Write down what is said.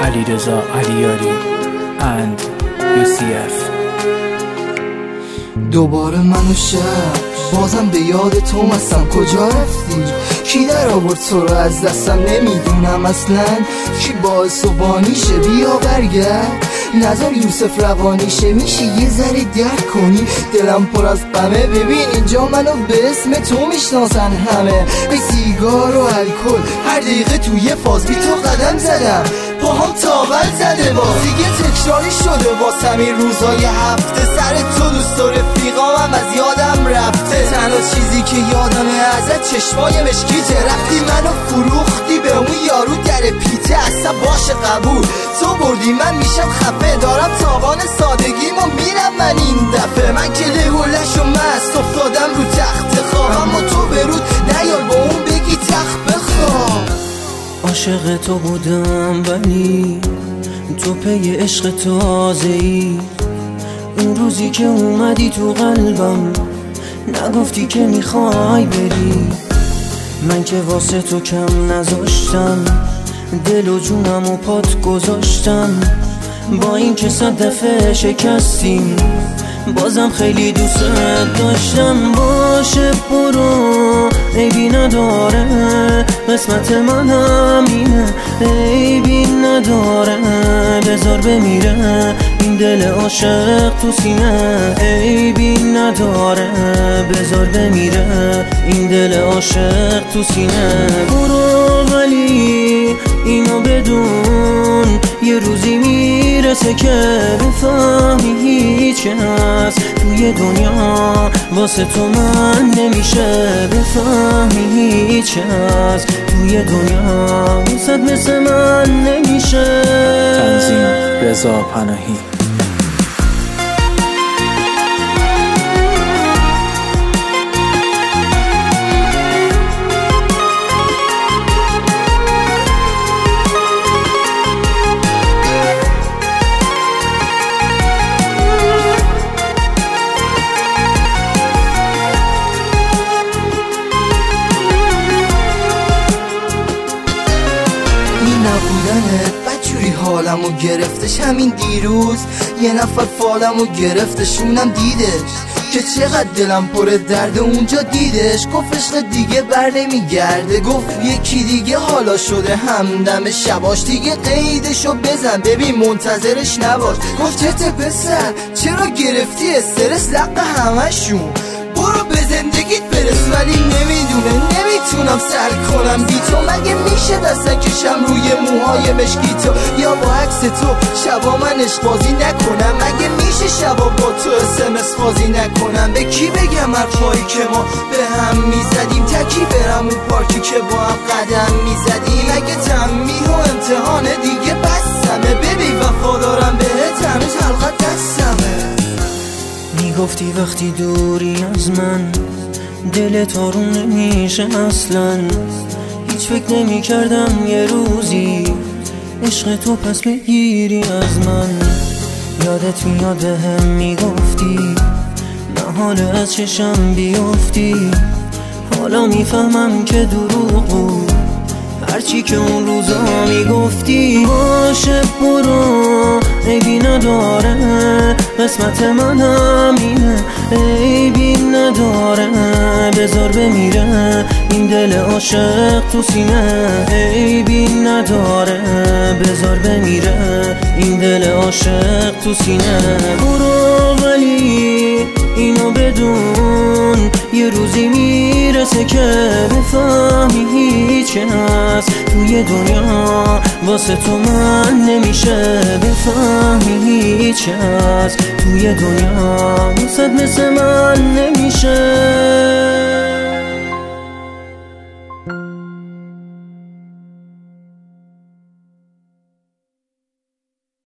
علیرضا علیاری and UCF. دوباره من و شب بازم به یاد تو مستم. کجا رفتی؟ کی در آورد تو رو از دستم؟ نمیدونم اصلا کی باعث و بانیشه. بیا برگرد نظر یوسف روانیشه. میشه یه ذره درک کنی؟ دلم پر از غمه. ببین اینجا منو به اسم تو میشناسن همه. به سیگار و الکل هر دقیقه توی فاز بی تو قدم زدم. پاهم تاول زده باز دیگه تکراری شده واسم این روزای هفته. سر تو دوست و رفیقامم از یادم رفته. تنها چیزی که یادمه ازت چشمای مشکیته. رفتی منو فروختی به اون یارو در پیته. اصلا باشه قبول تو بردی من میشم خفه. دارم تاوان سادگیمو میرم من این دفعه. من که لهولش و مست افتادم رو تخت خواب. اما تو برود نیار با اون بگی تخت بخواب. عاشق تو بودم ولی تو پی عشق تازه‌ای. اون روزی که اومدی تو قلبم نگفتی که میخوای بری. من که واسه تو کم نذاشتم دل و جونم و پات گذاشتم. با این که 100 دفعه شکستیم بازم خیلی دوست داشتم. باشه برو عیبی نداره قسمت من همینه. عیبی نداره بذار بمیره این دل عاشق تو سینه. عیبی نداره بذار بمیره این دل عاشق تو سینه. برو ولی اینو بدون یه روزی میرسه که بفهمی هیچ کس توی دنیا واسه تو من نمیشه. بفهمی هیچ کس توی دنیا واسه مثل من نمیشه. تنظیم رضا پناهی. نبودنت بدجوری حالمو گرفتش. همین دیروز یه نفر فالمو گرفتش. اونم دیدش که چقدر دلم پر درد. اونجا دیدش گفت عشق دیگه بر نمیگرده. گفت یکی دیگه حالا شده همدم شباش. دیگه قیدشو بزن ببین منتظرش نباش. گفت چته پسر چرا گرفتی استرس لق همشون. برو به زندگیت برس. ولی نمیتونم سر کنم بی تو. مگه میشه دست کشم روی موهای مشکی تو یا با عکس تو شبا من عشق بازی نکنم. مگه میشه شبا با تو SMS بازی نکنم. به کی بگم حرفایی که ما به هم میزدیم؟ تکی برم اون پارکی که با هم قدم میزدیم. اگه تنبیه و امتحان دیگه بسمه. ببین وفادارم بهت هنوز حلقت دستمه. میگفتی وقتی دوری از من دلت آروم نمیشه اصلا. هیچ فکر نمی کردم یه روزی عشق تو پس بگیری از من. یادت میاد هم میگفتی محاله از چشم بیفتی. حالا میفهمم که دروغ بود هرچی که اون روزا میگفتی. باشه برو عیبی نداره قسمت من همینه. عیبی نداره بذار بمیره این دل عاشق تو سینه. عیبی نداره بذار بمیره این دل عاشق تو سینه. برو ولی اینو بدون یه روزی میرسه که بفهمی هیچ کس توی دنیا واسه تو من نمیشه. بفهمی هیچ کس توی دنیا واسه مثل من نمیشه.